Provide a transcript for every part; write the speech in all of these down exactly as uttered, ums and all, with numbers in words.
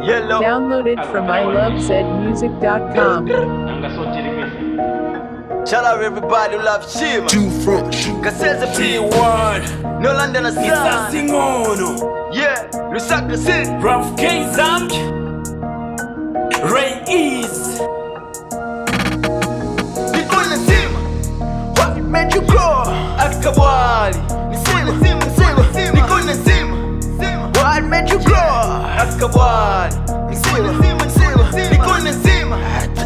Yellow. Downloaded from I love zed music dot com. Shout out everybody who love Shima. Too fresh. Kaseza P one No London a Isa sign. Singono Yeah, Lusaka City. Ralph K Zamk Ray Ease Nikona Zima. What made you grow? Akabwali. Nisema, Zima, Zima, Zima. Nikona Zima. What made you grow? Akabwali. Nisema, Zima, Zima, Zima. Nikona Zima.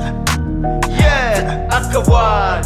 Yeah, Akabwali.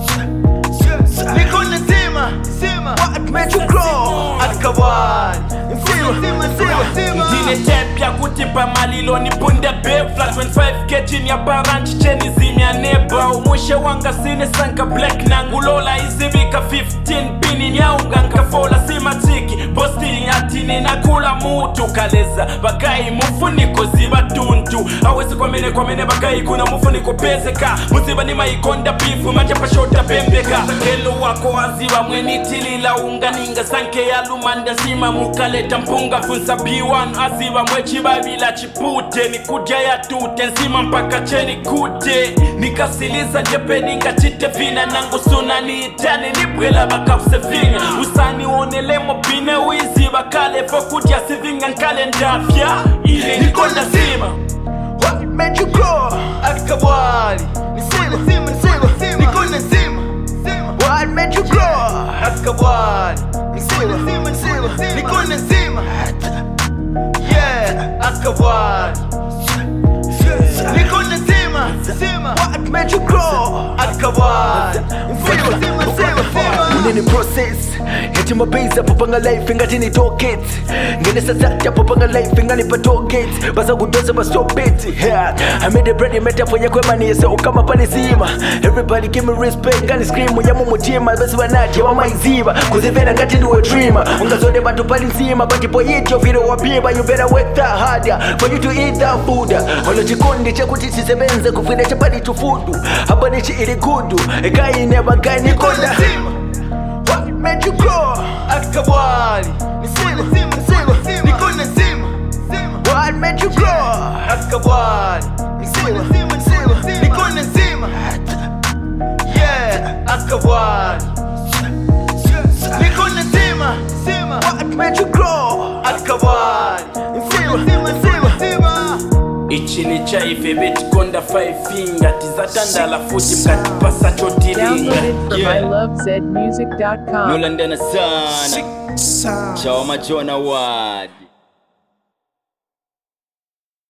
Nikona Zima. What made you grow? Akabwali. Zima, Zima, Zima, Zima. Dine tepya kutipa malilo ni punde be Flat twenty-five K chini ya baranchi cheni zimya neba Umushe wanga sine sanka black nangulola izibika fifteen pini nyaunga nkafola simatiki Bosti atini nakula mutu kaleza Bagai mufuniko ziba tuntu Awezi kwa mene kwa mene bagai kuna mufuniko pezeka Muziba ni maikonda bifu manjapa shota pembeka Helo wako waziwa mweni tilila unga ninga sanke ya lumanda zima mukaleta mpunga funza B one aziwa mwechi babila chipute Nikuja ya tute nzima mpaka cheni kute Nikasiliza jepe ninga chite vina nangu suna ni itani nibwela baka usevina Usani onelemo bine wizi bakale fokuja sivinga nkale ndafya Ile nikona zima. What made you grow? Akabwali. Nisema, Zima, Zima, Zima. Nikona Zima. What made you grow? Akabwali. Nisema, Zima, Zima, Zima. Nikona Zima. Yeah, Akabwali. Nikona Zima. What made you grow? Akabwali. Zima, Zima, Zima, Zima. Unini process Heti mabeza popanga life ngati ni toket Ngene sasa popanga life ngani pa toget Basa kudosa ba stop it yeah. I made the bread meta fanya kwa mani so kama pale zima Everybody give me respect ngani scream ya mu mutima basi banati wa maiziba kuzivena ngati ni dreamer ungazode bantu pale nzima but boy it your video wapiba you better work that harder for you to eat that food Wala chikondi cha kuti sisebenza kufina cha pali tufudu hapa ni chi ili kudu ekai never guy ni konda What made you grow? Akabwali. Nisema, Zima, Zima, Zima. Nikona Zima. What made you grow? Akabwali. Nisema, Zima, Zima, Zima. Nikona Zima. Yeah, Akabwali. Nikona Zima. What made you grow? Akabwali. Zima, Zima, Zima, Zima. Ichini chaife beti konda five finger Tizatanda la futi mkati pasa chotiringa Downloaded from I love zed music dot com. Nolanda na sana Chawama Jona wad